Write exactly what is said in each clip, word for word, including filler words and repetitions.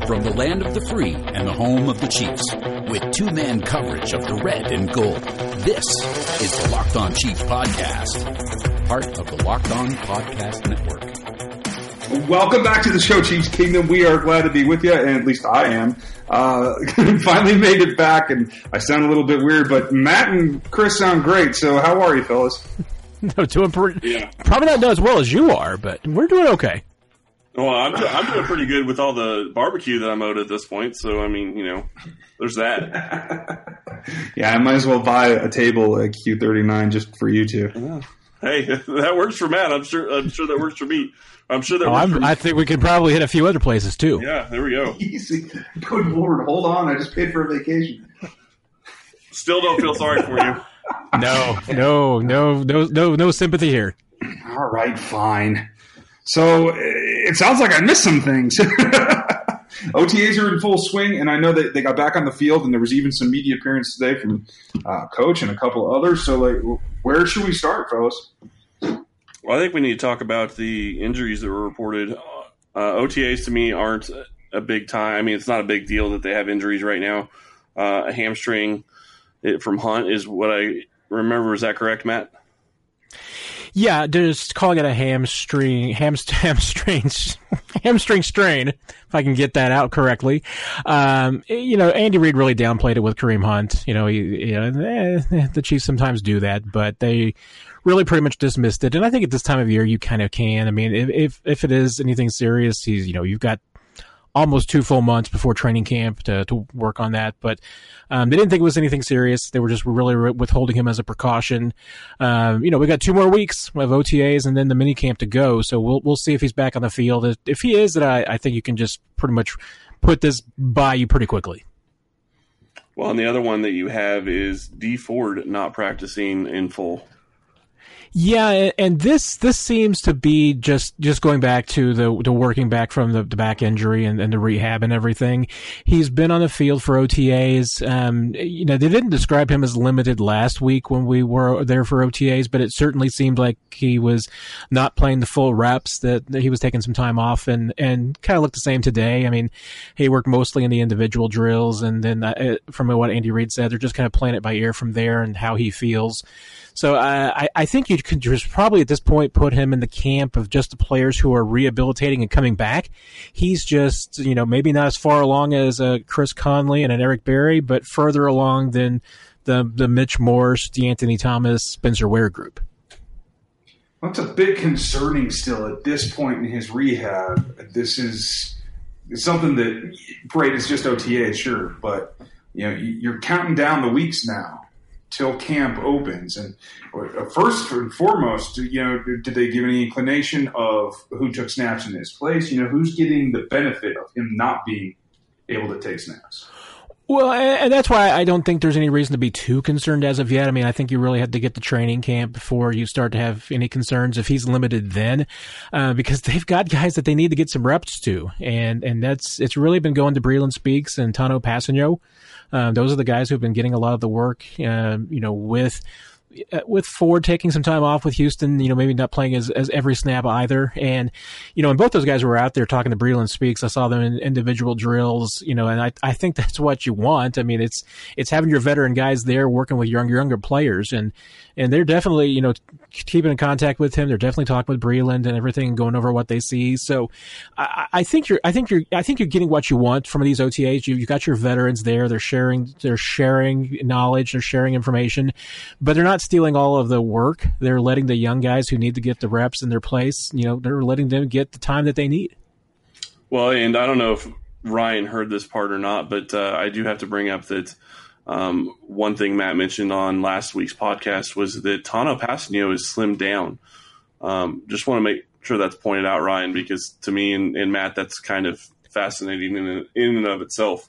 From the land of the free and the home of the Chiefs, with two-man coverage of the red and gold, this is the Locked On Chiefs podcast, part of the Locked On Podcast Network. Welcome back to the show, Chiefs Kingdom. We are glad to be with you, and at least I am. Uh, finally made it back, and I sound a little bit weird, but Matt and Chris sound great. So how are you, fellas? No, doing pretty, yeah. Probably not as well as you are, but we're doing okay. Well, I'm do- I'm doing pretty good with all the barbecue that I'm owed at this point. So I mean, you know, there's that. Yeah, I might as well buy a table at Q thirty-nine just for you two. Yeah. Hey, that works for Matt. I'm sure. I'm sure that works for me. I'm sure that. Oh, works I'm, for I think we could probably hit a few other places too. Yeah, there we go. Easy. Good Lord, hold on. I just paid for a vacation. Still don't feel sorry for you. No, no, no, no, no, no sympathy here. All right, fine. So it sounds like I missed some things. O T As are in full swing, and I know that they got back on the field, and there was even some media appearance today from uh, Coach and a couple others. So, like, where should we start, fellas? Well, I think we need to talk about the injuries that were reported. Uh, O T As to me aren't a big time. I mean, it's not a big deal that they have injuries right now. Uh, a hamstring it, from Hunt is what I remember. Is that correct, Matt? Yeah, just calling it a hamstring, hamst- hamstring, hamstring strain, if I can get that out correctly. Um, you know, Andy Reid really downplayed it with Kareem Hunt. You know, he, you know, eh, the Chiefs sometimes do that, but they really pretty much dismissed it. And I think at this time of year, you kind of can. I mean, if if, if it is anything serious, he's, you know, you've got almost two full months before training camp to, to work on that. But um, they didn't think it was anything serious. They were just really withholding him as a precaution. Um, you know, we got two more weeks of O T As and then the mini camp to go. So we'll we'll see if he's back on the field. If, if he is, then I, I think you can just pretty much put this by you pretty quickly. Well, and the other one that you have is Dee Ford not practicing in full. Yeah, and this this seems to be just, just going back to the the working back from the, the back injury and, and the rehab and everything. He's been on the field for O T As. Um, you know, they didn't describe him as limited last week when we were there for O T As, but it certainly seemed like he was not playing the full reps, that, that he was taking some time off, and, and kind of looked the same today. I mean, he worked mostly in the individual drills, and then uh, from what Andy Reid said, they're just kind of playing it by ear from there and how he feels. So uh, I, I think you could just probably at this point put him in the camp of just the players who are rehabilitating and coming back. He's just, you know, maybe not as far along as uh, Chris Conley and an Eric Berry, but further along than the the Mitch Morse, DeAnthony Thomas, Spencer Ware group. That's a bit concerning still at this point in his rehab. This is something that, great, it's just O T A, sure, but you know, you're counting down the weeks now till camp opens. And first and foremost, you know, did they give any inclination of who took snaps in his place? You know, who's getting the benefit of him not being able to take snaps? Well, and that's why I don't think there's any reason to be too concerned as of yet. I mean, I think you really have to get the training camp before you start to have any concerns if he's limited then, uh, because they've got guys that they need to get some reps to. And, and that's, it's really been going to Breeland Speaks and Tanoh Kpassagnon. Uh, those are the guys who've been getting a lot of the work, uh, you know, with, with Ford taking some time off with Houston, you know, maybe not playing as, as every snap either. And, you know, and both those guys were out there talking to Breeland Speaks. I saw them in individual drills, you know, and I, I think that's what you want. I mean, it's, it's having your veteran guys there working with young, younger players. And, and they're definitely, you know, keeping in contact with him. They're definitely talking with Breeland and everything and going over what they see. So I, I think you're, I think you're, I think you're getting what you want from these O T As. You, you've got your veterans there. They're sharing, they're sharing knowledge. They're sharing information, but they're not stealing all of the work. They're letting the young guys who need to get the reps in their place, you know, they're letting them get the time that they need. Well, and I don't know if Ryan heard this part or not, but uh, I do have to bring up that um, one thing Matt mentioned on last week's podcast was that Tanoh Kpassagnon is slimmed down. Um, just want to make sure that's pointed out, Ryan, because to me and, and Matt, that's kind of fascinating in, in and of itself.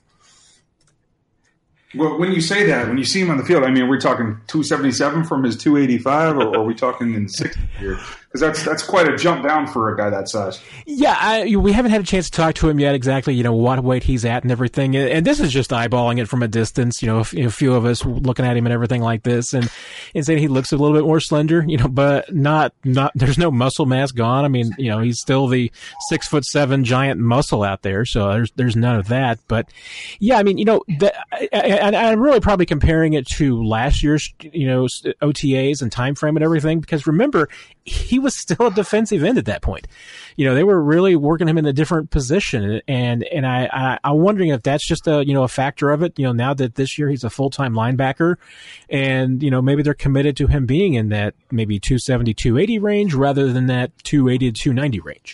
Well, when you say that, when you see him on the field, I mean, are we talking two seventy-seven from his two eighty-five, or are we talking in sixty here? Because that's that's quite a jump down for a guy that size. Yeah, I, we haven't had a chance to talk to him yet exactly, you know, what weight he's at and everything. And this is just eyeballing it from a distance, you know, a, a few of us looking at him and everything like this and, and saying he looks a little bit more slender, you know, but not, not, there's no muscle mass gone. I mean, you know, he's still the six foot seven giant muscle out there. So there's, there's none of that. But yeah, I mean, you know, the, I, I, I'm really probably comparing it to last year's, you know, O T As and time frame and everything, because remember, he was still a defensive end at that point. You know, they were really working him in a different position. And, and I, I, I'm wondering if that's just a, you know, a factor of it, you know, now that this year he's a full-time linebacker and, you know, maybe they're committed to him being in that maybe two seventy, two eighty range rather than that two eighty to two ninety range.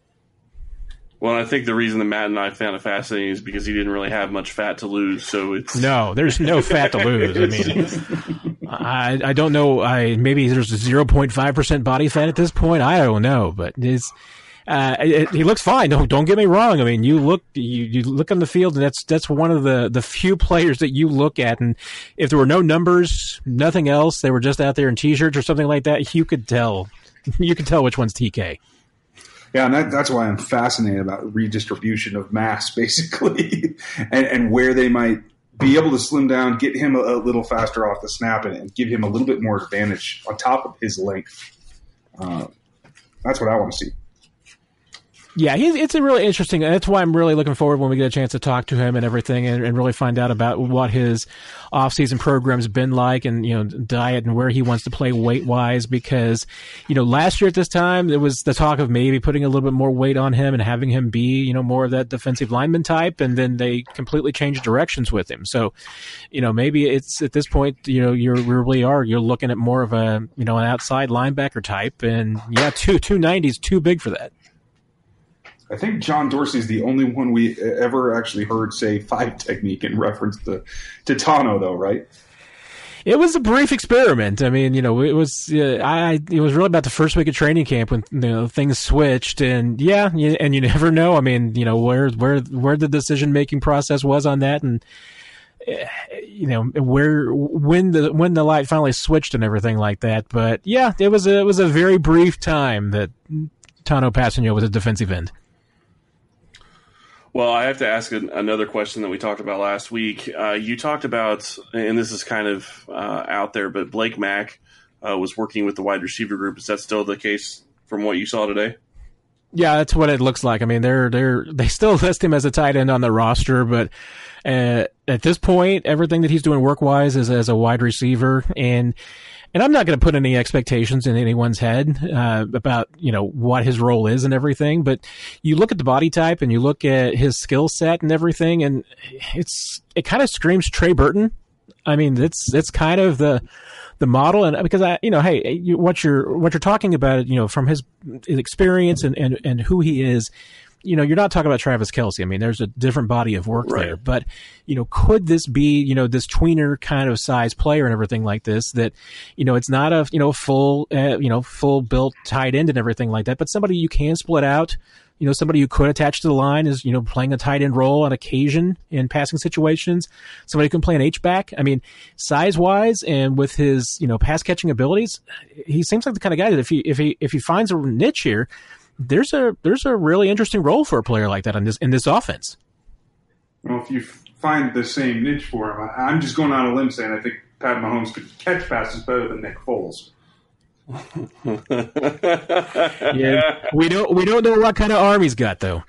Well, I think the reason that Matt and I found it fascinating is because he didn't really have much fat to lose. So it's no, there's no fat to lose. I mean, I I don't know. I maybe there's zero point five percent body fat at this point. I don't know, but it's uh, it, he looks fine. Don't don't get me wrong. I mean, you look you, you look on the field, and that's that's one of the the few players that you look at, and if there were no numbers, nothing else, they were just out there in t-shirts or something like that, you could tell. You could tell which one's T K. Yeah, and that, that's why I'm fascinated about redistribution of mass, basically, and, and where they might be able to slim down, get him a, a little faster off the snap, and, and give him a little bit more advantage on top of his length. Uh, that's what I want to see. Yeah, he's, it's a really interesting. That's why I'm really looking forward when we get a chance to talk to him and everything, and, and really find out about what his off-season program's been like, and you know, diet and where he wants to play weight-wise. Because you know, last year at this time, there was the talk of maybe putting a little bit more weight on him and having him be, you know, more of that defensive lineman type, and then they completely changed directions with him. So, you know, maybe it's at this point, you know, you really are you're looking at more of a, you know, an outside linebacker type, and yeah, two two ninety is too big for that. I think John Dorsey is the only one we ever actually heard say five technique in reference to, to Tanoh, though, right? It was a brief experiment. I mean, you know, it was uh, I. It was really about the first week of training camp when you know things switched, and yeah, you, and you never know. I mean, you know, where where where the decision making process was on that, and you know where when the when the light finally switched and everything like that. But yeah, it was a, it was a very brief time that Tanoh Kpassagnon was a defensive end. Well, I have to ask an, another question that we talked about last week. Uh, you talked about, and this is kind of uh, out there, but Blake Mack uh, was working with the wide receiver group. Is that still the case from what you saw today? Yeah, that's what it looks like. I mean, they're they're they still list him as a tight end on the roster, but uh, at this point, everything that he's doing work wise is as a wide receiver, and. And I'm not going to put any expectations in anyone's head uh, about, you know, what his role is and everything. But you look at the body type and you look at his skill set and everything, and it's it kind of screams Trey Burton. I mean, it's it's kind of the the model, and because I, you know, hey, you, what you're what you're talking about, you know, from his, his experience and, and and who he is. You know, you're not talking about Travis Kelce. I mean, there's a different body of work right there. But, you know, could this be, you know, this tweener kind of size player and everything like this that, you know, it's not a, you know, full, uh, you know, full built tight end and everything like that, but somebody you can split out, you know, somebody you could attach to the line is, you know, playing a tight end role on occasion in passing situations. Somebody who can play an H-back. I mean, size-wise and with his, you know, pass-catching abilities, he seems like the kind of guy that if he, if he, if he finds a niche here, There's a there's a really interesting role for a player like that in this in this offense. Well, if you find the same niche for him, I'm just going on a limb saying I think Pat Mahomes could catch passes better than Nick Foles. Yeah, we don't we don't know what kind of arm he's got though.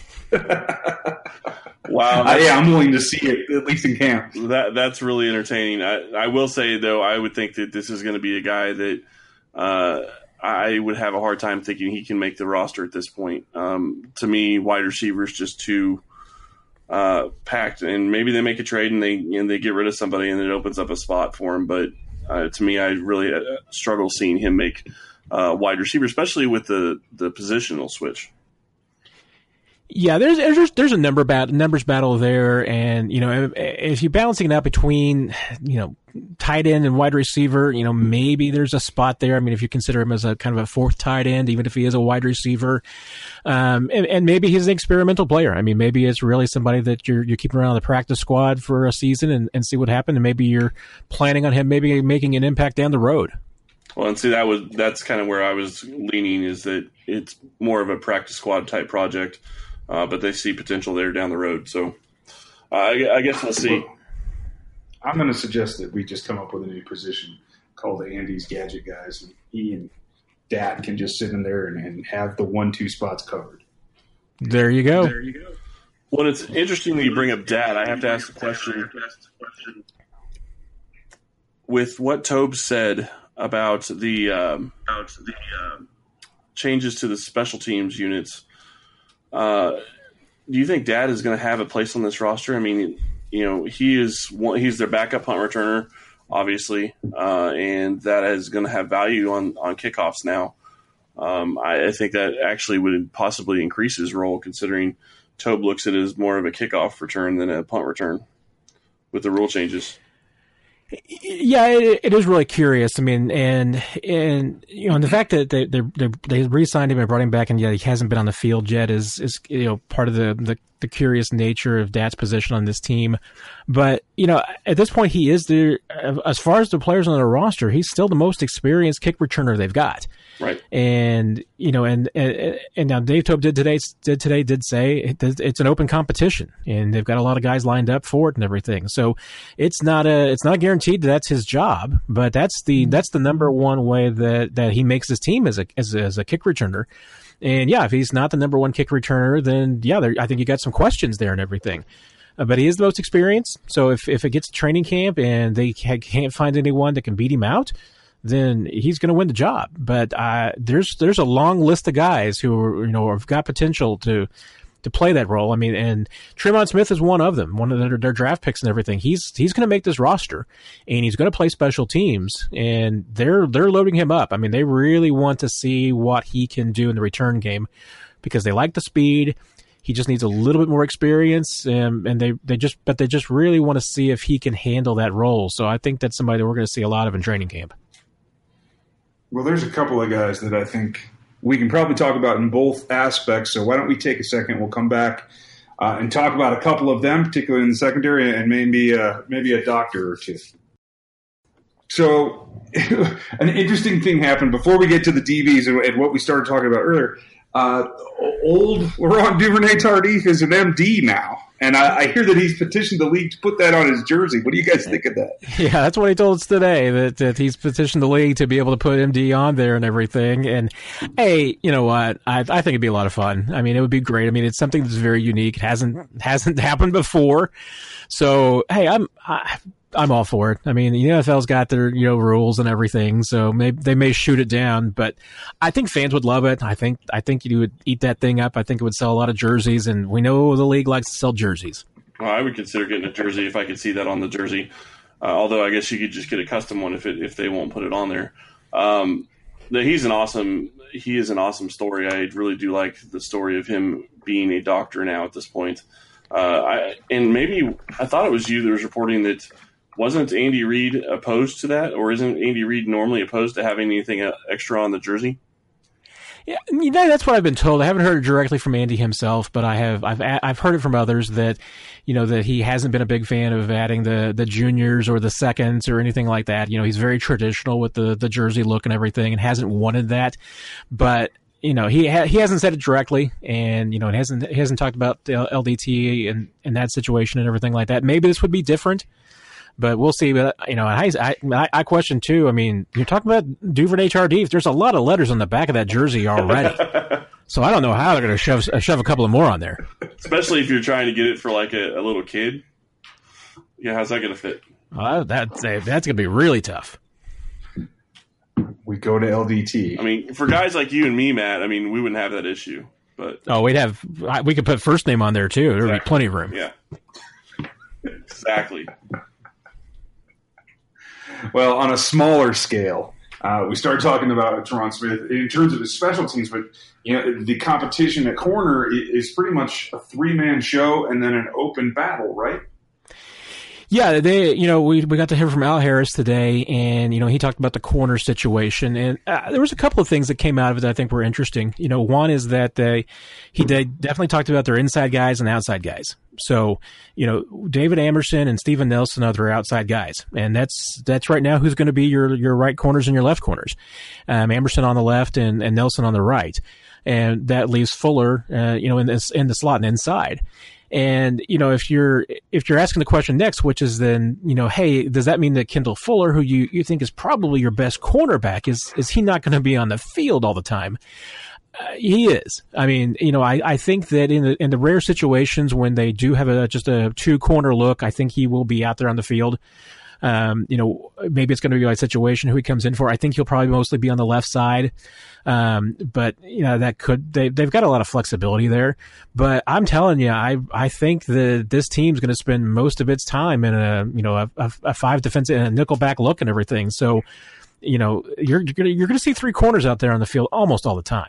Wow, uh, yeah, I'm willing to see it at least in camp. That that's really entertaining. I, I will say though, I would think that this is going to be a guy that. Uh, I would have a hard time thinking he can make the roster at this point. Um, to me, wide receiver is just too uh, packed, and maybe they make a trade and they and they get rid of somebody and it opens up a spot for him. But uh, to me, I really uh, struggle seeing him make uh, wide receiver, especially with the, the positional switch. Yeah, there's there's there's a number bat, numbers battle there, and you know if you're balancing it out between you know tight end and wide receiver, you know maybe there's a spot there. I mean, if you consider him as a kind of a fourth tight end, even if he is a wide receiver, um, and, and maybe he's an experimental player. I mean, maybe it's really somebody that you're you're keeping around on the practice squad for a season and, and see what happens, and maybe you're planning on him maybe making an impact down the road. Well, and see, that was that's kind of where I was leaning, is that it's more of a practice squad type project, uh, but they see potential there down the road. So uh, I, I guess we'll see. I'm going to suggest that we just come up with a new position called the Andy's Gadget Guys, and he and Dad can just sit in there and, and have the one two spots covered. There you go. There you go. Well, it's interesting that you bring up Dad. I have to ask the question. With what Tobe said about the, um, about the um, changes to the special teams units, uh, do you think Dad is going to have a place on this roster? I mean, you know, he is one, he's their backup punt returner, obviously, uh, and that is going to have value on, on kickoffs now. Um, I, I think that actually would possibly increase his role, considering Tobe looks at it as more of a kickoff return than a punt return with the rule changes. Yeah, it, it is really curious. I mean, and and you know, and the fact that they they they, they re-signed him and brought him back, and yet he hasn't been on the field yet is is you know part of the the, the curious nature of Dad's position on this team. But you know, at this point, he is the as far as the players on the roster, he's still the most experienced kick returner they've got. Right. And you know, and and, and now Dave Tobe did today did today did say it, it's an open competition, and they've got a lot of guys lined up for it and everything. So it's not a it's not guaranteed that that's his job, but that's the that's the number one way that, that he makes his team as a as a, as a kick returner. And yeah, if he's not the number one kick returner, then yeah, there, I think you got some questions there and everything. Uh, but he is the most experienced. So if if it gets to training camp and they can't find anyone that can beat him out, then he's going to win the job. But uh, there's there's a long list of guys who are, you know have got potential to to play that role. I mean, and Tremont Smith is one of them, one of their, their draft picks and everything. He's he's going to make this roster, and he's going to play special teams, and they're they're loading him up. I mean, they really want to see what he can do in the return game because they like the speed. He just needs a little bit more experience, and, and they, they just but they just really want to see if he can handle that role. So I think that's somebody that we're going to see a lot of in training camp. Well, there's a couple of guys that I think we can probably talk about in both aspects. So why don't we take a second? We'll come back uh, and talk about a couple of them, particularly in the secondary, and maybe uh, maybe a doctor or two. So an interesting thing happened before we get to the D Bs and, and what we started talking about earlier. Uh, old Laurent Duvernay-Tardif is an M D now, and I, I hear that he's petitioned the league to put that on his jersey. What do you guys think of that? Yeah, that's what he told us today, that, that he's petitioned the league to be able to put M D on there and everything. And, hey, you know what? I, I think it'd be a lot of fun. I mean, it would be great. I mean, it's something that's very unique. It hasn't hasn't happened before. So, hey, I'm I, I'm all for it. I mean, the N F L's got their, you know, rules and everything, so maybe they may shoot it down, but I think fans would love it. I think I think you would eat that thing up. I think it would sell a lot of jerseys, and we know the league likes to sell jerseys. Well, I would consider getting a jersey if I could see that on the jersey. Uh, although I guess you could just get a custom one if it, if they won't put it on there. Um, he's an awesome he is an awesome story. I really do like the story of him being a doctor now at this point. Uh, I and maybe I thought it was you that was reporting that. Wasn't Andy Reid opposed to that, or isn't Andy Reid normally opposed to having anything extra on the jersey? Yeah, that's what I've been told. I haven't heard it directly from Andy himself, but I have. I've I've heard it from others that, you know, that he hasn't been a big fan of adding the, the juniors or the seconds or anything like that. You know, he's very traditional with the, the jersey look and everything, and hasn't wanted that. But you know, he ha- he hasn't said it directly, and you know, it hasn't he hasn't talked about L D T and and that situation and everything like that. Maybe this would be different. But we'll see. But you know, I, I I question too. I mean, you're talking about Duvernay-Tardif. There's a lot of letters on the back of that jersey already. So I don't know how they're going to shove shove a couple of more on there. Especially if you're trying to get it for like a, a little kid. Yeah, how's that going to fit? Well, that that's going to be really tough. We go to L D T. I mean, for guys like you and me, Matt, I mean, we wouldn't have that issue. But oh, we'd have we could put first name on there too. There'd exactly. be plenty of room. Yeah, exactly. Well, on a smaller scale, uh, we started talking about Tremont Smith in terms of his special teams, but you know the competition at corner is pretty much a three-man show and then an open battle, right? Yeah, they, you know, we we got to hear from Al Harris today, and, you know, he talked about the corner situation, and uh, there was a couple of things that came out of it that I think were interesting. You know, one is that they, he did, definitely talked about their inside guys and outside guys. So, you know, David Amerson and Steven Nelson are their outside guys, and that's that's right now who's going to be your your right corners and your left corners. Um, Amerson on the left and, and Nelson on the right, and that leaves Fuller, uh, you know, in this in the slot and inside. And, you know, if you're if you're asking the question next, which is then, you know, hey, does that mean that Kendall Fuller, who you, you think is probably your best cornerback, is is he not going to be on the field all the time? Uh, he is. I mean, you know, I, I think that in the in the rare situations when they do have a just a two corner look, I think he will be out there on the field. Um, you know, maybe it's going to be a situation who he comes in for. I think he'll probably mostly be on the left side. Um, but, you know, that could, they, they've got a lot of flexibility there. But I'm telling you, I, I think that this team's going to spend most of its time in a, you know, a, a, a five defensive and a nickelback look and everything. So, you know, you're, you're going to, you're going to see three corners out there on the field almost all the time.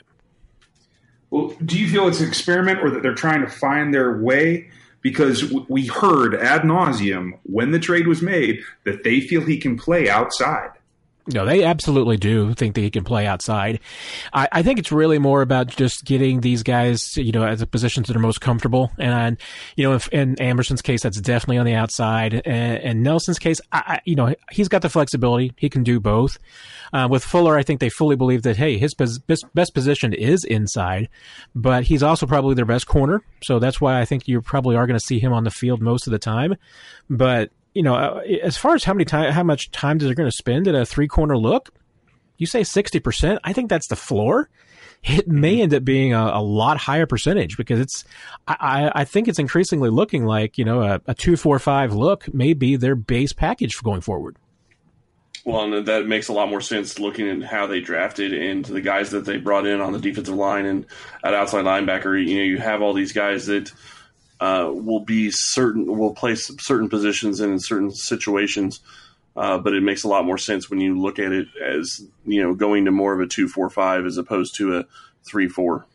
Well, do you feel it's an experiment or that they're trying to find their way? Because we heard ad nauseum when the trade was made that they feel he can play outside. No, they absolutely do think that he can play outside. I, I think it's really more about just getting these guys, you know, at the positions that are most comfortable. And, you know, if, in Amerson's case, that's definitely on the outside. And, and Nelson's case, I, I, you know, he's got the flexibility. He can do both. Uh, with Fuller, I think they fully believe that, hey, his best, best position is inside, but he's also probably their best corner. So that's why I think you probably are going to see him on the field most of the time. But, you know, as far as how many time, how much time they're going to spend at a three corner look, you say sixty percent. I think that's the floor. It may end up being a, a lot higher percentage because it's, I, I think it's increasingly looking like, you know, a, a two, four, five look may be their base package for going forward. Well, and that makes a lot more sense looking at how they drafted and the guys that they brought in on the defensive line and at outside linebacker. You know, you have all these guys that Uh, will be certain, will play certain positions in certain situations, uh, but it makes a lot more sense when you look at it as, you know, going to more of a two four five as opposed to a three four.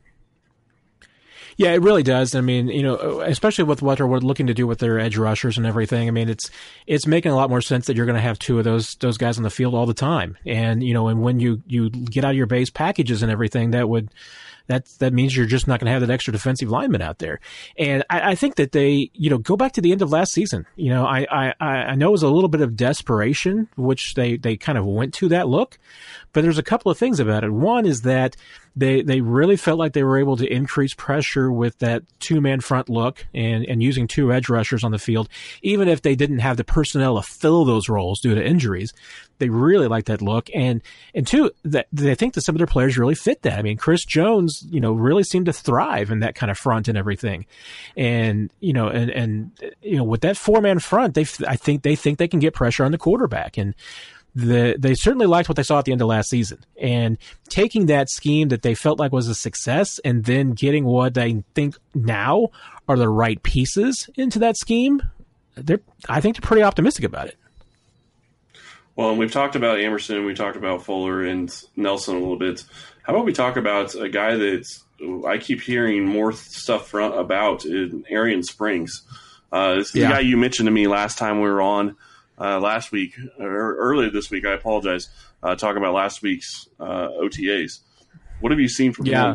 Yeah, it really does. I mean, you know, especially with what they're looking to do with their edge rushers and everything. I mean, it's it's making a lot more sense that you're going to have two of those those guys on the field all the time. And, you know, and when you, you get out of your base packages and everything, that would that that means you're just not going to have that extra defensive lineman out there. And I, I think that they, you know, go back to the end of last season. You know, I, I, I know it was a little bit of desperation, which they, they kind of went to that look. But there's a couple of things about it. One is that they they really felt like they were able to increase pressure with that two-man front look and, and using two edge rushers on the field, even if they didn't have the personnel to fill those roles due to injuries. They really like that look. And, and two, that they think that some of their players really fit that. I mean, Chris Jones, you know, really seemed to thrive in that kind of front and everything. And, you know, and, and, you know, with that four-man front, they, I think they think they can get pressure on the quarterback. And, The, they certainly liked what they saw at the end of last season, and taking that scheme that they felt like was a success and then getting what they think now are the right pieces into that scheme, they're, I think they're pretty optimistic about it. Well, and we've talked about Amerson, we talked about Fuller and Nelson a little bit. How about we talk about a guy that I keep hearing more stuff from, about in Arian Springs. Uh, this is yeah. the guy you mentioned to me last time we were on. Uh, last week, or earlier this week, I apologize, uh, talking about last week's uh, O T As. What have you seen from yeah. him?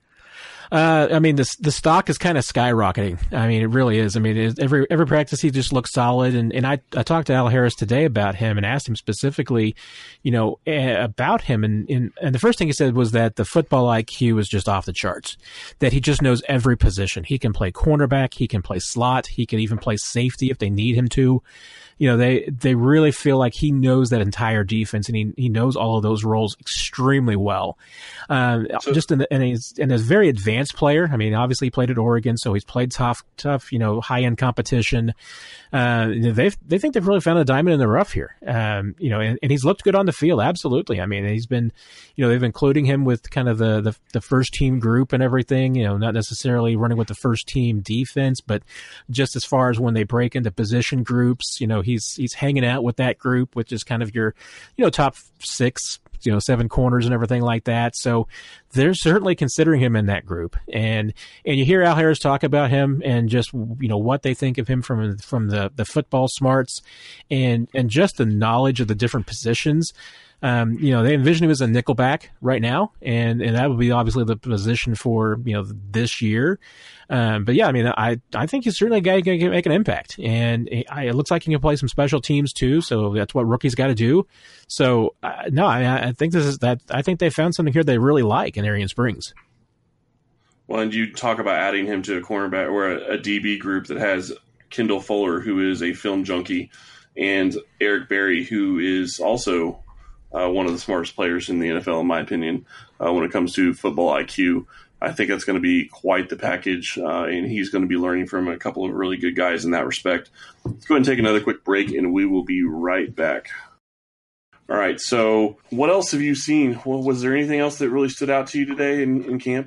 Uh, I mean, the the stock is kind of skyrocketing. I mean, it really is. I mean, it, every every practice he just looks solid. And, and I, I talked to Al Harris today about him and asked him specifically, you know, about him. And, and, and the first thing he said was that the football I Q is just off the charts, that he just knows every position. He can play cornerback. He can play slot. He can even play safety if they need him to. You know, they, they really feel like he knows that entire defense, and he, he knows all of those roles extremely well. Um, so, just in, the, and he's and he's a very advanced player. I mean, obviously he played at Oregon, so he's played tough, tough, you know, high end competition. Uh, they they think they've really found a diamond in the rough here. Um, you know, and, and he's looked good on the field. Absolutely. I mean, he's been, you know, they've been including him with kind of the, the, the first team group and everything, you know, not necessarily running with the first team defense, but just as far as when they break into position groups, you know, he's, he's hanging out with that group, which is kind of your, you know, top six, you know, seven corners and everything like that. So they're certainly considering him in that group. And and you hear Al Harris talk about him and just, you know, what they think of him from from the, the football smarts and and just the knowledge of the different positions. Um, you know, they envision him as a nickelback right now, and, and that would be obviously the position for, you know, this year. Um, but yeah, I mean, I, I think he's certainly a guy who can make an impact, and it, it looks like he can play some special teams too. So that's what rookies got to do. So uh, no, I, I think this is that. I think they found something here they really like in Arian Springs. Well, and you talk about adding him to a cornerback or a, a D B group that has Kendall Fuller, who is a film junkie, and Eric Berry, who is also Uh, one of the smartest players in the N F L, in my opinion, uh, when it comes to football I Q. I think that's going to be quite the package, uh, and he's going to be learning from a couple of really good guys in that respect. Let's go ahead and take another quick break, and we will be right back. All right, so what else have you seen? Well, was there anything else that really stood out to you today in, in camp?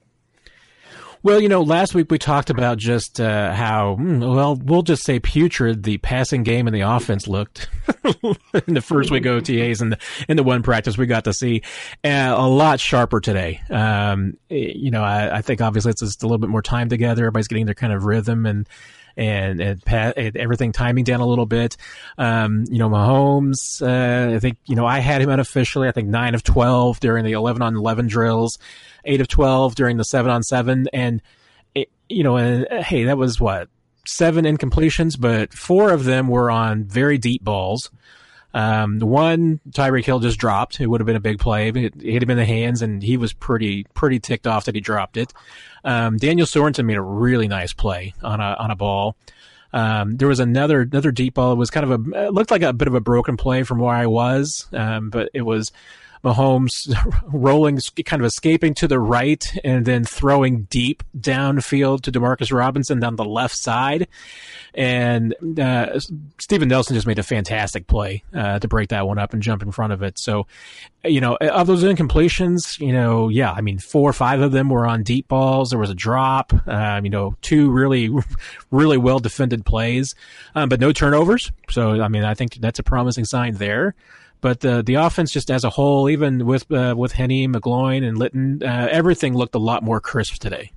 Well, you know, last week we talked about just uh, how, well, we'll just say putrid the passing game and the offense looked in the first week of O T As and the, in the one practice we got to see. Uh, a lot sharper today. Um, you know, I, I think obviously it's just a little bit more time together. Everybody's getting their kind of rhythm and and and, pa- and everything timing down a little bit. Um, you know, Mahomes, uh, I think, you know, I had him unofficially, I think nine of twelve during the eleven on eleven drills. eight of twelve during the seven on seven. And, it, you know, and, uh, hey, that was what, seven incompletions, but four of them were on very deep balls. Um, the one Tyreek Hill just dropped. It would have been a big play, but it hit him in the hands, and he was pretty, pretty ticked off that he dropped it. Um, Daniel Sorensen made a really nice play on a, on a ball. Um, there was another, another deep ball. It was kind of a, it looked like a bit of a broken play from where I was. Um, but it was Mahomes rolling, kind of escaping to the right and then throwing deep downfield to Demarcus Robinson down the left side. And uh, Steven Nelson just made a fantastic play uh, to break that one up and jump in front of it. So, you know, of those incompletions, you know, yeah, I mean, four or five of them were on deep balls. There was a drop, um, you know, two really, really well defended plays, um, but no turnovers. So, I mean, I think that's a promising sign there. But the the offense just as a whole, even with uh, with Henne, McGloin, and Litton, uh, everything looked a lot more crisp today.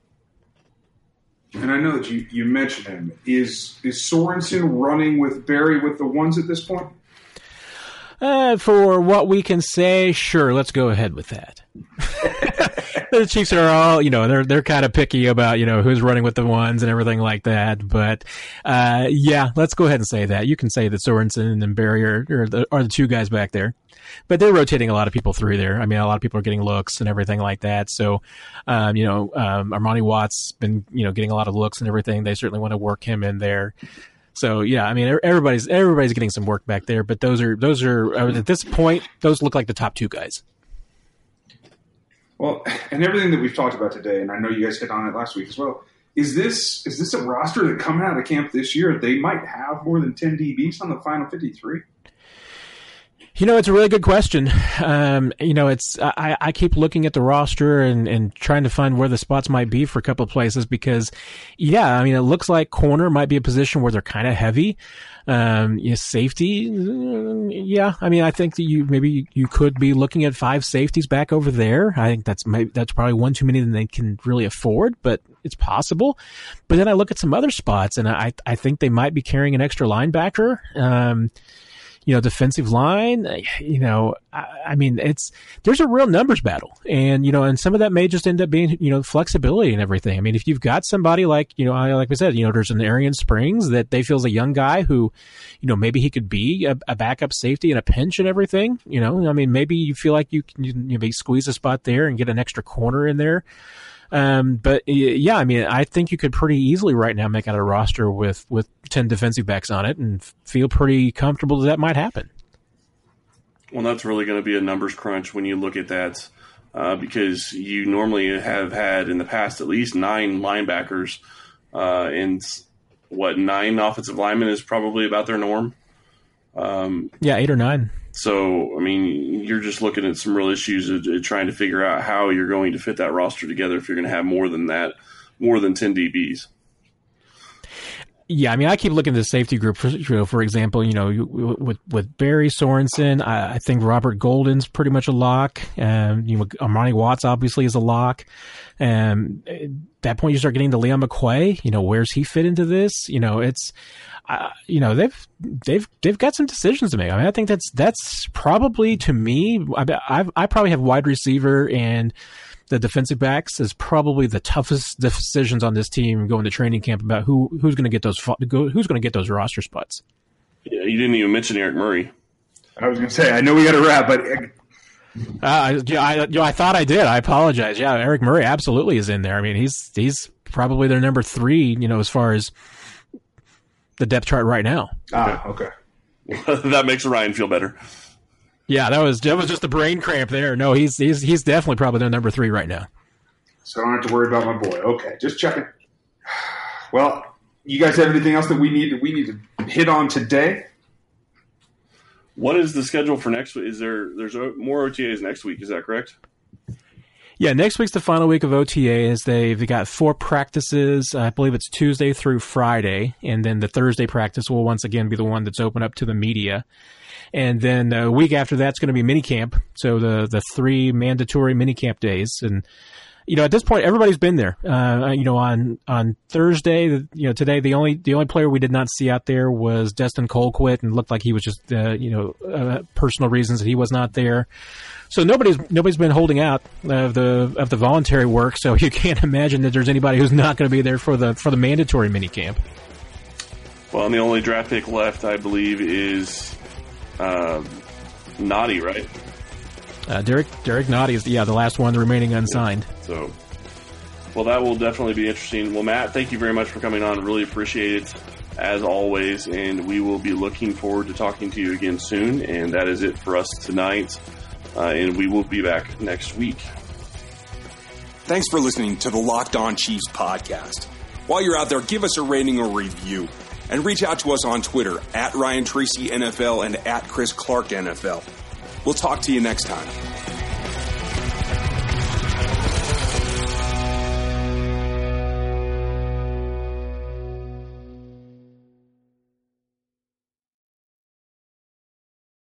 And I know that you, you mentioned him. Is is Sorensen running with Berry with the ones at this point? Uh, for what we can say, sure, let's go ahead with that. The Chiefs are all, you know, they're they're kind of picky about, you know, who's running with the ones and everything like that. But uh, yeah, let's go ahead and say that. You can say that Sorensen and Berry are, are, the, are the two guys back there. But they're rotating a lot of people through there. I mean, a lot of people are getting looks and everything like that. So, um, you know, um, Armani Watts been, you know, getting a lot of looks and everything. They certainly want to work him in there. So yeah, I mean, everybody's everybody's getting some work back there. But those are those are at this point, those look like the top two guys. Well, and everything that we've talked about today, and I know you guys hit on it last week as well. Is this is this a roster that coming out of camp this year they might have more than ten D Bs on the final fifty-three? You know, it's a really good question. Um, you know, it's I, I keep looking at the roster and, and trying to find where the spots might be for a couple of places because, yeah, I mean, it looks like corner might be a position where they're kind of heavy. Um, you know, safety, yeah, I mean, I think that you maybe you could be looking at five safeties back over there. I think that's maybe, that's probably one too many than they can really afford, but it's possible. But then I look at some other spots, and I I think they might be carrying an extra linebacker. Um, You know, defensive line, you know, I, I mean, it's, there's a real numbers battle. And, you know, and some of that may just end up being, you know, flexibility and everything. I mean, if you've got somebody like, you know, like we said, you know, there's an Arian Springs that they feel is a young guy who, you know, maybe he could be a, a backup safety in a pinch and everything. You know, I mean, maybe you feel like you can you maybe squeeze a spot there and get an extra corner in there. Um, but yeah, I mean, I think you could pretty easily right now make out a roster with, with ten defensive backs on it and feel pretty comfortable that that might happen. Well, that's really going to be a numbers crunch when you look at that, uh, because you normally have had in the past at least nine linebackers, uh, and what, nine offensive linemen is probably about their norm. Um, yeah, eight or nine. So, I mean, you're just looking at some real issues of, of trying to figure out how you're going to fit that roster together if you're going to have more than that, more than ten D Bs. Yeah, I mean, I keep looking at the safety group. For, you know, for example, you know, with with Barry Sorensen, I, I think Robert Golden's pretty much a lock. Um, you know, Armani Watts obviously is a lock. Um, at that point, you start getting to Leon McQuay. You know, where's he fit into this? You know, it's, uh, you know, they've they've they've got some decisions to make. I mean, I think that's that's probably, to me, I I've, I probably have wide receiver and the defensive backs is probably the toughest decisions on this team going to training camp about who who's going to get those who's going to get those roster spots. Yeah, you didn't even mention Eric Murray. I was going to say, I know we got to wrap, but uh, yeah, I, you know, I thought I did. I apologize. Yeah, Eric Murray absolutely is in there. I mean, he's he's probably their number three, you know, as far as the depth chart right now. Ah, okay. That makes Ryan feel better. Yeah, that was that was just a brain cramp there. No, he's he's he's definitely probably their number three right now. So I don't have to worry about my boy. Okay, just checking. Well, you guys have anything else that we need we need to hit on today? What is the schedule for next week? Is there there's more O T As next week? Is that correct? Yeah, next week's the final week of O T As. They've got four practices. I believe it's Tuesday through Friday, and then the Thursday practice will once again be the one that's open up to the media. And then a week after that's going to be minicamp, so the the three mandatory minicamp days. And you know, at this point, everybody's been there. Uh, you know, on on Thursday, you know, today the only the only player we did not see out there was Destin Colquitt, and looked like he was just uh, you know uh, personal reasons that he was not there. So nobody's nobody's been holding out of the of the voluntary work. So you can't imagine that there's anybody who's not going to be there for the for the mandatory minicamp. Well, and the only draft pick left, I believe, is uh, Noddy, right? Uh, Derek Derek Noddy is yeah the last one remaining unsigned. Yeah. So, well, that will definitely be interesting. Well, Matt, thank you very much for coming on. Really appreciate it, as always, and we will be looking forward to talking to you again soon. And that is it for us tonight, uh, and we will be back next week. Thanks for listening to the Locked On Chiefs podcast. While you're out there, give us a rating or review, and reach out to us on Twitter at Ryan Tracy N F L and at Chris Clark N F L. We'll talk to you next time.